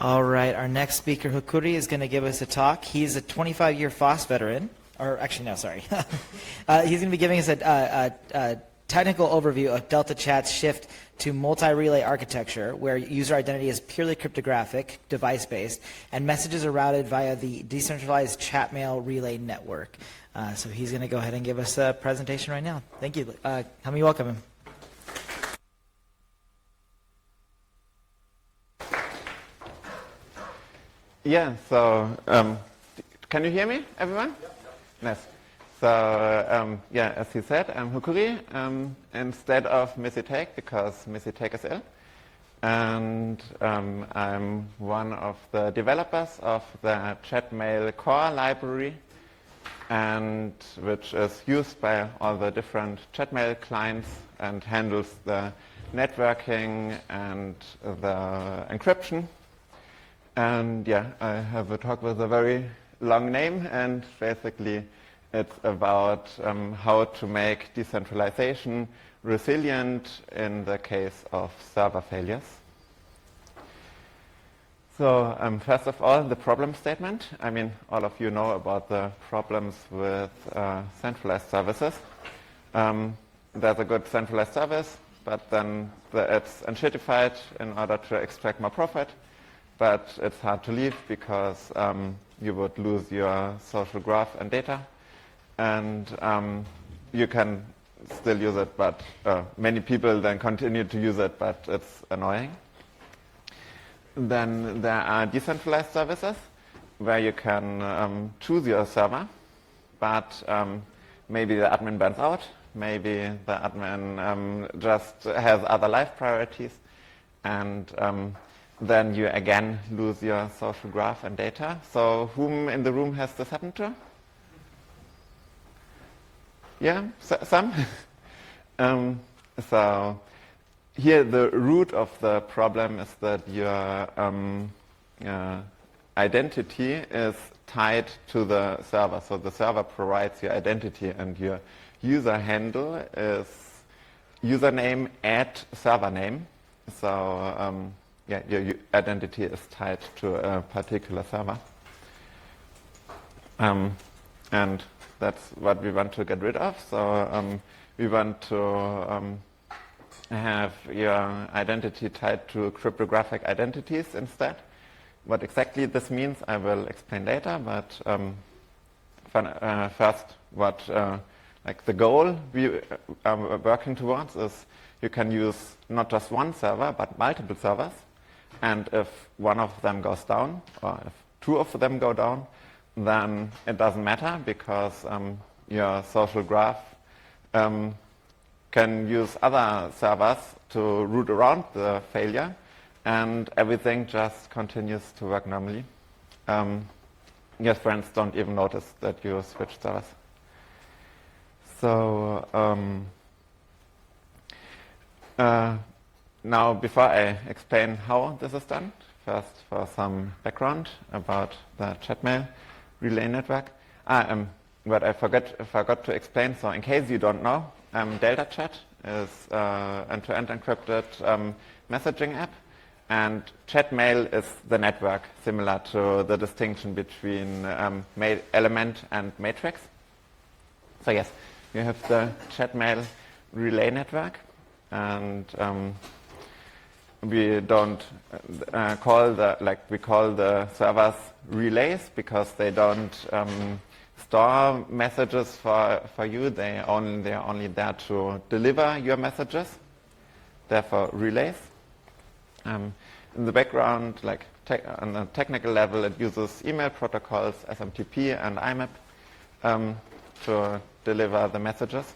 All right, our next speaker, Hukuri, is going to give us a talk. He's a 25-year FOSS veteran, or actually, no, sorry. He's going to be giving us a technical overview of Delta Chat's shift to multi-relay architecture, where user identity is purely cryptographic, device-based, and messages are routed via the decentralized chat mail relay network. So he's going to go ahead and give us a presentation right now. Thank you. Help me welcome him. Yeah, so can you hear me, everyone? Yep. Yes. So yeah, as he said, I'm Hukuri instead of Missy Take, because Missy Take is ill. And I'm one of the developers of the Chatmail core library, and which is used by all the different Chatmail clients and handles the networking and the encryption. And yeah, I have a talk with a very long name, and basically it's about how to make decentralization resilient in the case of server failures. So first of all, the problem statement. I mean, all of you know about the problems with centralized services. There's a good centralized service, but then it's enshittified in order to extract more profit. But it's hard to leave because you would lose your social graph and data. And you can still use it, but many people then continue to use it, but it's annoying. Then there are decentralized services where you can choose your server, but maybe the admin burns out, maybe the admin just has other life priorities, and then you again lose your social graph and data. So whom in the room has this happened to? Yeah, some? So here the root of the problem is that your identity is tied to the server. So the server provides your identity, and your user handle is username at server name. So yeah, your identity is tied to a particular server. And that's what we want to get rid of. So we want to have your identity tied to cryptographic identities instead. What exactly this means, I will explain later. But first, what like the goal we are working towards is you can use not just one server, but multiple servers. And if one of them goes down, or if two of them go down, then it doesn't matter, because your social graph can use other servers to route around the failure, and everything just continues to work normally. Your friends don't even notice that you switched servers. So now, before I explain how this is done, first for some background about the Chatmail relay network. What I forgot to explain, so in case you don't know, Delta Chat is end-to-end encrypted messaging app, and Chatmail is the network, similar to the distinction between element and matrix. So yes, you have the Chatmail relay network, and we don't call the servers relays, because they don't store messages for you. They are only there to deliver your messages. Therefore, relays. In the background, on the technical level, it uses email protocols, SMTP and IMAP, to deliver the messages.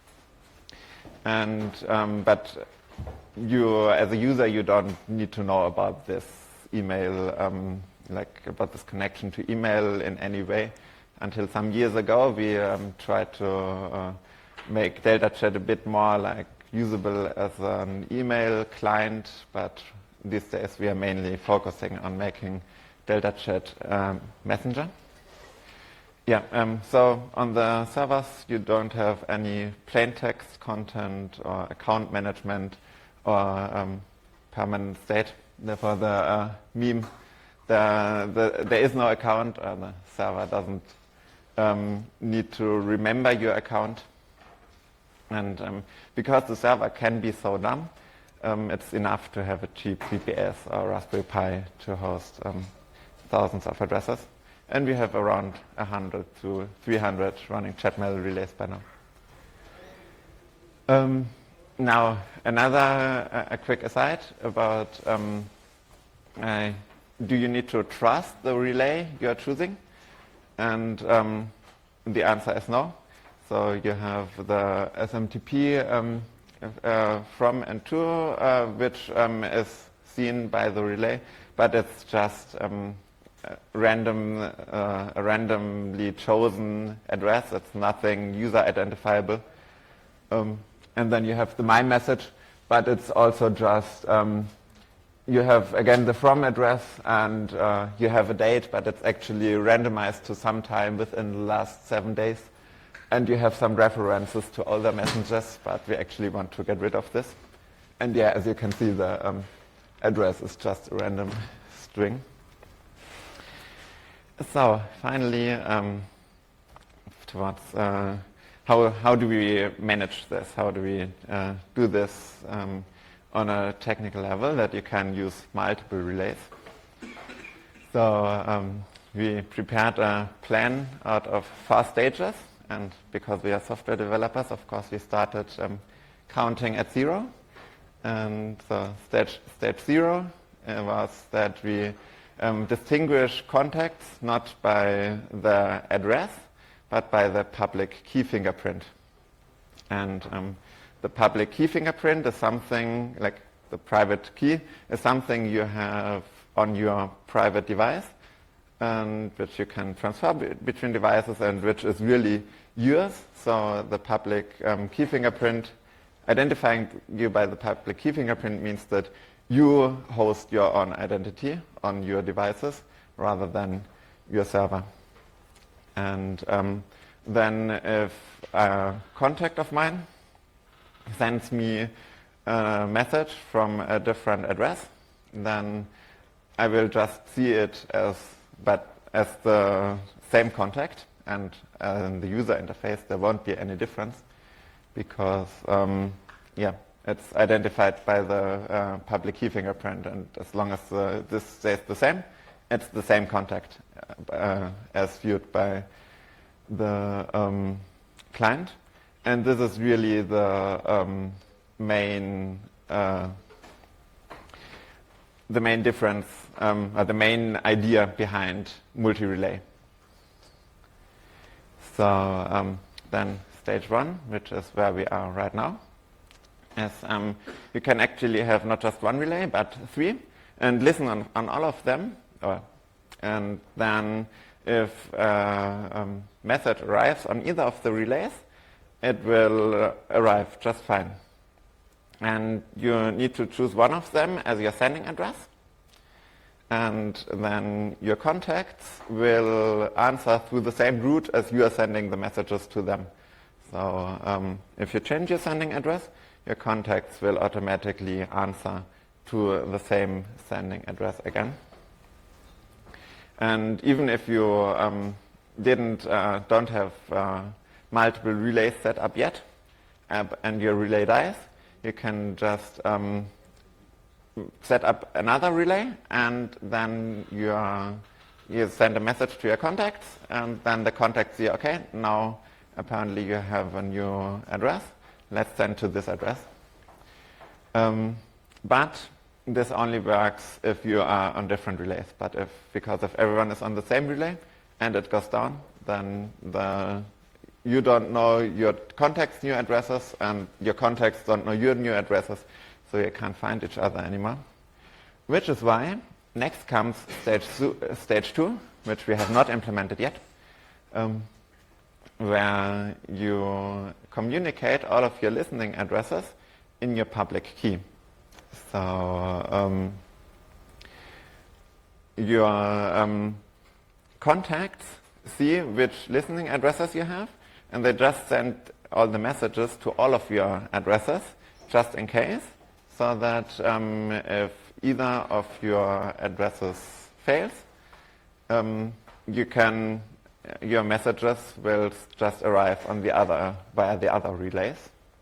And but you, as a user, you don't need to know about this email, about this connection to email in any way. Until some years ago, we tried to make Delta Chat a bit more usable as an email client, but these days we are mainly focusing on making Delta Chat messenger. Yeah, so on the servers, you don't have any plain text content or account management or permanent state. Therefore, the meme there is no account, the server doesn't need to remember your account. And because the server can be so dumb, it's enough to have a cheap VPS or Raspberry Pi to host thousands of addresses. And we have around 100 to 300 running chatmail relays by now. Now, another a quick aside about do you need to trust the relay you're choosing? And the answer is no. So you have the SMTP from and to, which is seen by the relay, but it's just a randomly chosen address. It's nothing user identifiable. And then you have the my message, but it's also just you have again the from address, and you have a date, but it's actually randomized to some time within the last 7 days. And you have some references to older messages, but we actually want to get rid of this. And yeah, as you can see, the address is just a random string. So finally, towards how do we manage this? How do we do this on a technical level that you can use multiple relays? So we prepared a plan out of 4 stages. And because we are software developers, of course, we started counting at 0. And so stage 0 was that we distinguish contacts not by the address, but by the public key fingerprint. And the public key fingerprint is something like the private key is something you have on your private device, and which you can transfer between devices and which is really yours. So the public key fingerprint, identifying you by the public key fingerprint means that you host your own identity on your devices rather than your server. And then if a contact of mine sends me a message from a different address, then I will just see it as the same contact, and in the user interface there won't be any difference because it's identified by the public key fingerprint, and as long as this stays the same, it's the same contact as viewed by the client. And this is really the main difference, or the main idea behind multi-relay. So then stage 1, which is where we are right now, is you can actually have not just 1 relay, but 3, and listen on all of them. And then if a message arrives on either of the relays, it will arrive just fine. And you need to choose one of them as your sending address. And then your contacts will answer through the same route as you are sending the messages to them. So if you change your sending address, your contacts will automatically answer to the same sending address again. And even if you don't have multiple relays set up yet, and your relay dies, you can just set up another relay, and then you send a message to your contacts, and then the contacts say, okay, now apparently you have a new address, let's send to this address. But this only works if you are on different relays. But because if everyone is on the same relay and it goes down, then you don't know your contacts' new addresses, and your contacts don't know your new addresses, so you can't find each other anymore. Which is why next comes stage 2, which we have not implemented yet, where you communicate all of your listening addresses in your public key. So your contacts see which listening addresses you have, and they just send all the messages to all of your addresses, just in case, so that if either of your addresses fails, your messages will just arrive on via the other relays.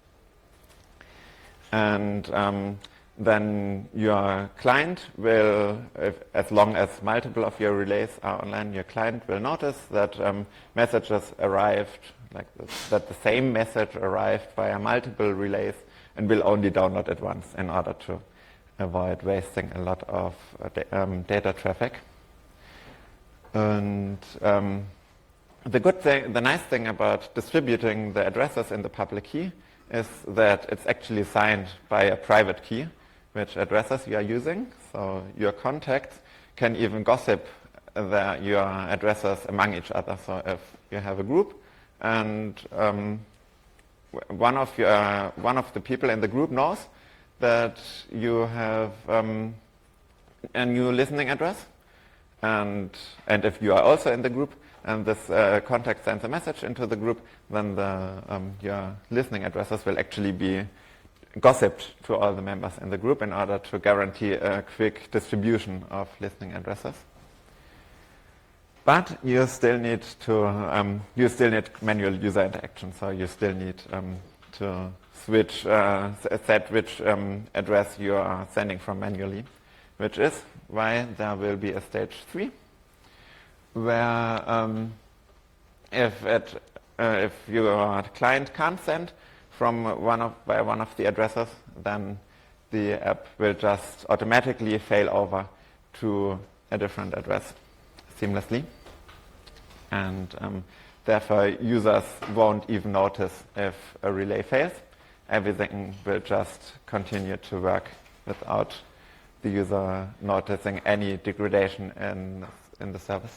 And then your client will, as long as multiple of your relays are online, your client will notice that messages arrived, that the same message arrived via multiple relays, and will only download it once in order to avoid wasting a lot of data traffic. And the nice thing about distributing the addresses in the public key is that it's actually signed by a private key, which addresses you are using. So your contacts can even gossip your addresses among each other. So if you have a group and one of the people in the group knows that you have a new listening address, and if you are also in the group, and this contact sends a message into the group, then your listening addresses will actually be gossiped to all the members in the group in order to guarantee a quick distribution of listening addresses. But you still need manual user interaction, so you still need to set which address you are sending from manually, which is why there will be a stage 3, where if your client can't send from via one of the addresses, then the app will just automatically fail over to a different address seamlessly. And therefore, users won't even notice if a relay fails. Everything will just continue to work without the user noticing any degradation in the service.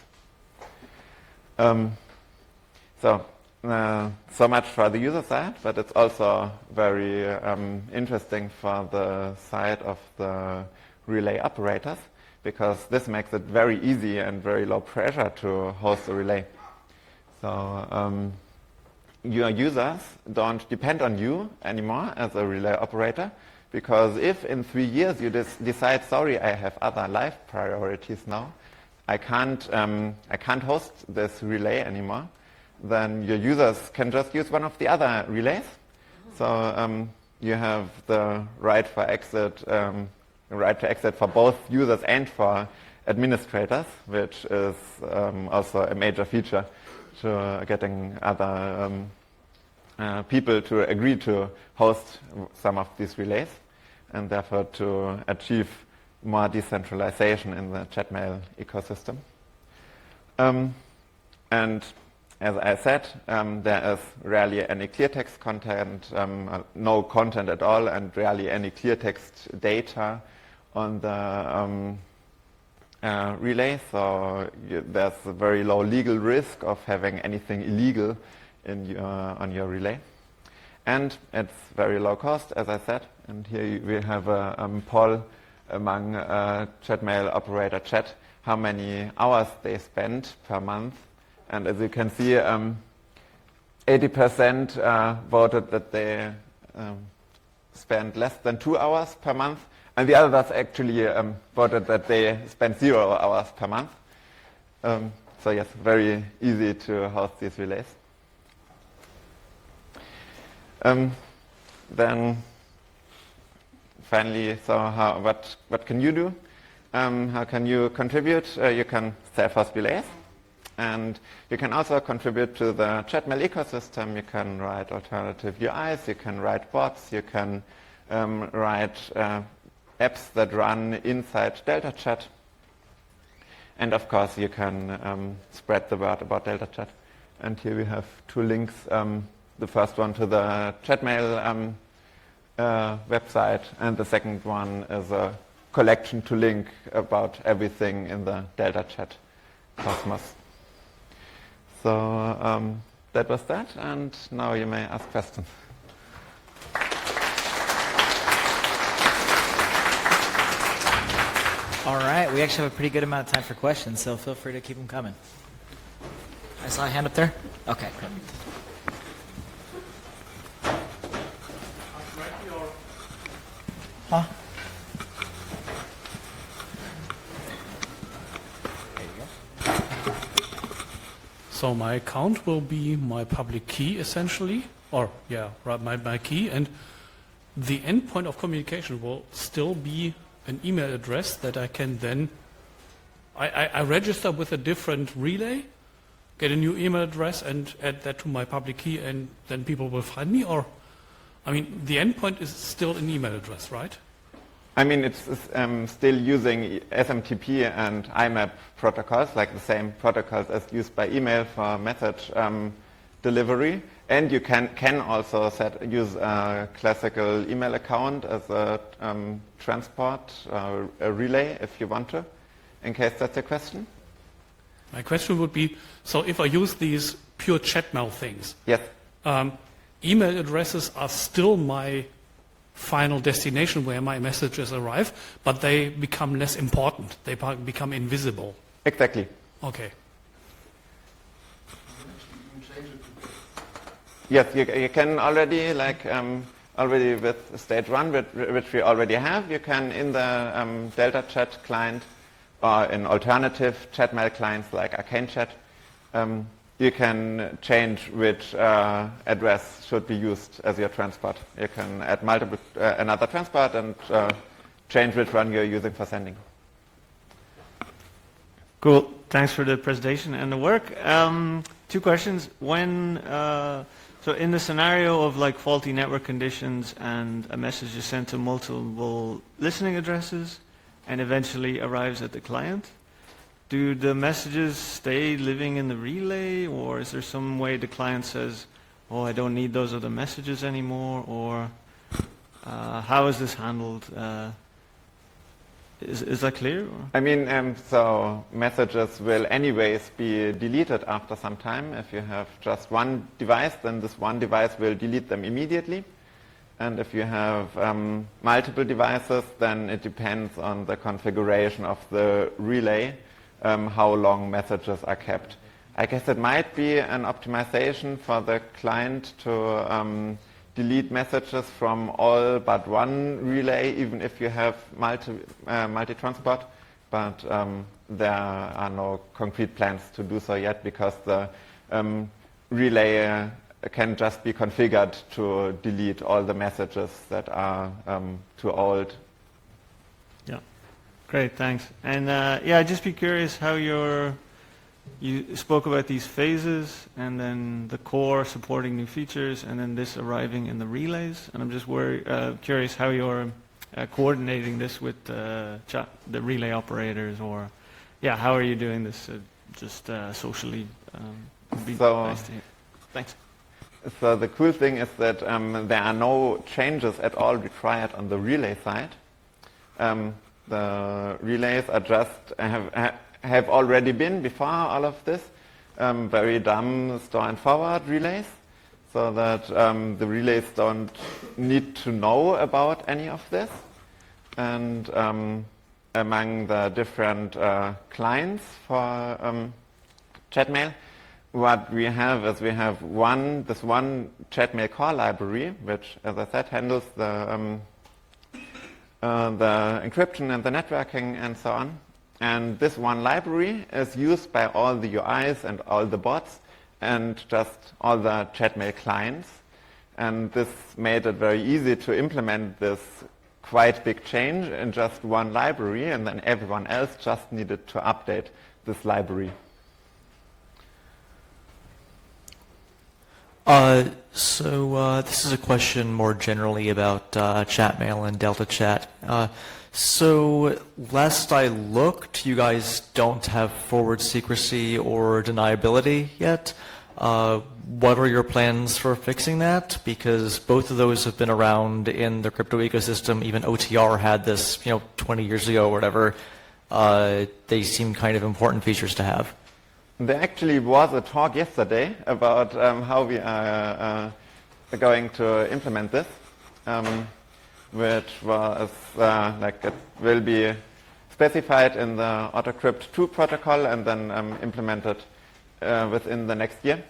So much for the user side, but it's also very interesting for the side of the relay operators, because this makes it very easy and very low pressure to host a relay. So your users don't depend on you anymore as a relay operator, because if in 3 years you decide, sorry, I have other life priorities now, I can't host this relay anymore, then your users can just use one of the other relays. So you have the right to exit for both users and for administrators, which is also a major feature to getting other people to agree to host some of these relays, and therefore to achieve more decentralization in the Chatmail ecosystem. And as I said, there is rarely any clear text content, no content at all, and rarely any clear text data on the relay. So there's a very low legal risk of having anything illegal on your relay. And it's very low cost, as I said. And here we have a poll among Chatmail operator chat, how many hours they spend per month. And as you can see, 80% voted that they spend less than 2 hours per month, and the others actually voted that they spend 0 hours per month. So yes, very easy to host these relays. Then finally, so what can you do? How can you contribute? You can self-host relays. And you can also contribute to the Chatmail ecosystem. You can write alternative UIs, you can write bots, you can write apps that run inside Delta Chat. And of course, you can spread the word about Delta Chat. And here we have 2 links. The first one to the Chatmail website, and the second one is a collection to link about everything in the Delta Chat cosmos. So that was that, and now you may ask questions. All right, we actually have a pretty good amount of time for questions, so feel free to keep them coming. I saw a hand up there. Okay, perfect. Huh? There you go. So my account will be my public key essentially, or yeah, right, my key, and the endpoint of communication will still be an email address that I can then, I register with a different relay, get a new email address and add that to my public key, and then people will find me, or, I mean, the endpoint is still an email address, right? I mean, it's still using SMTP and IMAP protocols, like the same protocols as used by email for message delivery. And you can also use a classical email account as a transport, a relay, if you want to, in case that's your question. My question would be, so if I use these pure chat mail things, Yes. Email addresses are still my final destination where my messages arrive, but they become less important. They become invisible. Exactly. Okay. Yes, you can already, already with stage 1, which we already have, you can in the Delta Chat client or in alternative chat mail clients like Arcane Chat, you can change which address should be used as your transport. You can add multiple another transport and change which one you're using for sending. Cool. Thanks for the presentation and the work. 2 questions. When so in the scenario of like faulty network conditions and a message is sent to multiple listening addresses and eventually arrives at the client, do the messages stay living in the relay, or is there some way the client says, oh, I don't need those other messages anymore, or how is this handled? Is that clear? Or? I mean, so messages will anyways be deleted after some time. If you have just one device, then this one device will delete them immediately. And if you have multiple devices, then it depends on the configuration of the relay, how long messages are kept. I guess it might be an optimization for the client to delete messages from all but one relay, even if you have multi-transport, but there are no concrete plans to do so yet, because the relay can just be configured to delete all the messages that are too old. Yeah, great, thanks. And yeah, I'd just be curious how you spoke about these phases, and then the core supporting new features, and then this arriving in the relays. And I'm just curious how you're coordinating this with the relay operators, or yeah, how are you doing this just socially? Would be nice to hear. Thanks. So the cool thing is that there are no changes at all required on the relay side. The relays are just have already been, before all of this, very dumb store and forward relays, so that the relays don't need to know about any of this. And among the different clients for chatmail, what we have is we have this one chatmail core library, which, as I said, handles the encryption and the networking and so on. And this one library is used by all the UIs and all the bots and just all the chatmail clients. And this made it very easy to implement this quite big change in just one library, and then everyone else just needed to update this library. So this is a question more generally about Chatmail and Delta Chat. So last I looked, you guys don't have forward secrecy or deniability yet. What are your plans for fixing that? Because both of those have been around in the crypto ecosystem. Even OTR had this, 20 years ago or whatever. They seem kind of important features to have. There actually was a talk yesterday about how we are going to implement this, which was it will be specified in the AutoCrypt 2 protocol and then implemented within the next year.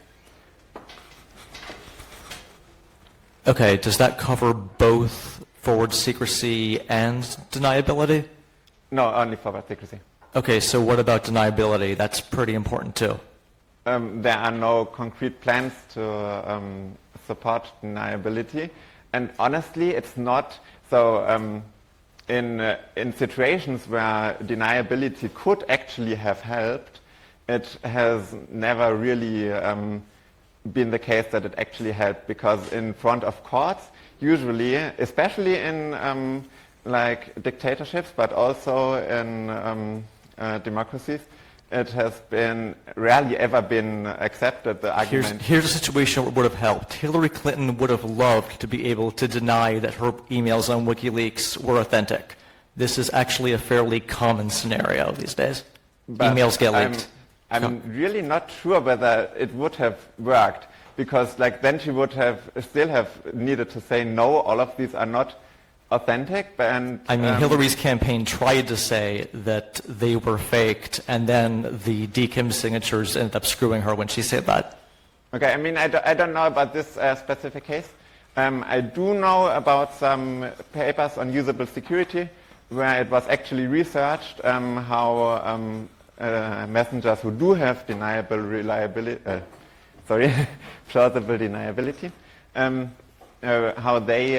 Okay, does that cover both forward secrecy and deniability? No, only forward secrecy. Okay, so what about deniability? That's pretty important too. there are no concrete plans to support deniability. And honestly, it's not so. In situations where deniability could actually have helped, it has never really been the case that it actually helped, because in front of courts, usually, especially in like dictatorships, but also in democracies, it has been rarely ever been accepted, the argument. Here's a situation where it would have helped. Hillary Clinton would have loved to be able to deny that her emails on WikiLeaks were authentic. This is actually a fairly common scenario these days. But Emails get leaked. I'm really not sure whether it would have worked, because like then she would have still have needed to say no, all of these are not authentic. And I mean, Hillary's campaign tried to say that they were faked, and then the DKIM signatures ended up screwing her when she said that. Okay, I mean, I don't know about this specific case. I do know about some papers on usable security where it was actually researched how messengers who do have deniable reliability, plausible deniability, how they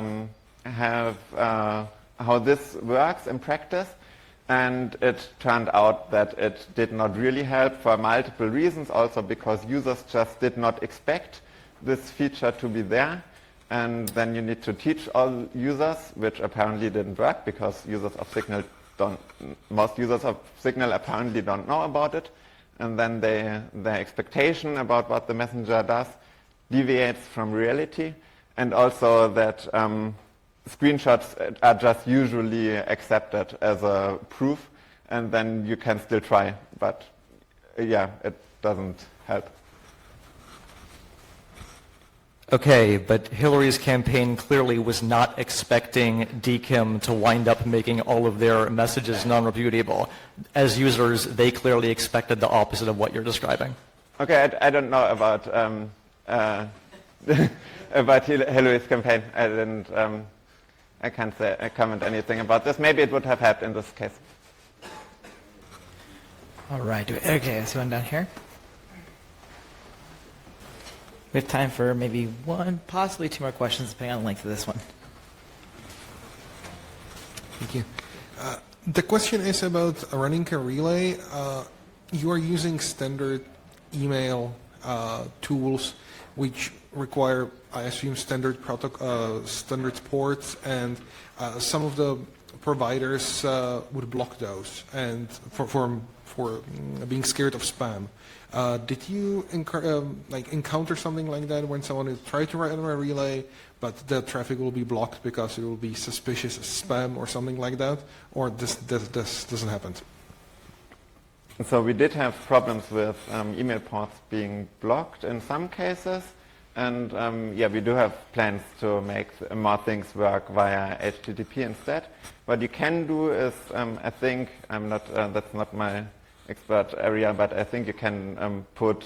how this works in practice, and it turned out that it did not really help for multiple reasons, also because users just did not expect this feature to be there, and then you need to teach all users, which apparently didn't work, because most users of Signal apparently don't know about it, and then their expectation about what the messenger does deviates from reality, and also that screenshots are just usually accepted as a proof, and then you can still try, but yeah, it doesn't help. Okay, but Hillary's campaign clearly was not expecting DKIM to wind up making all of their messages non-repudiable. As users, they clearly expected the opposite of what you're describing. Okay, I don't know about about Hillary's campaign. I can't comment anything about this. Maybe it would have helped in this case. All right. Okay, let's go on down here. We have time for maybe one, possibly two more questions, depending on the length of this one. Thank you. The question is about running a relay. You are using standard email tools, which require, I assume, standard ports, and some of the providers would block those, and for being scared of spam. Did you encounter something like that when someone is trying to run a relay, but the traffic will be blocked because it will be suspicious as spam or something like that, or this doesn't happen? So we did have problems with email ports being blocked in some cases, and yeah, we do have plans to make more things work via HTTP instead. What you can do is, I think, that's not my expert area, but I think you can put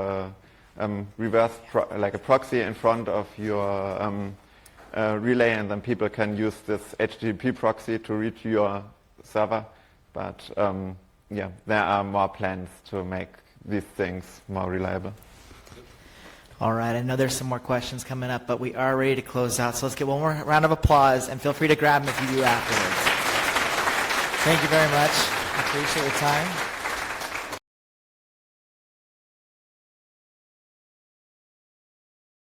like a proxy in front of your relay, and then people can use this HTTP proxy to reach your server. But yeah, there are more plans to make these things more reliable. All right, I know there's some more questions coming up, but we are ready to close out. So let's get one more round of applause, and feel free to grab them if you do afterwards. Thank you very much. I appreciate your time.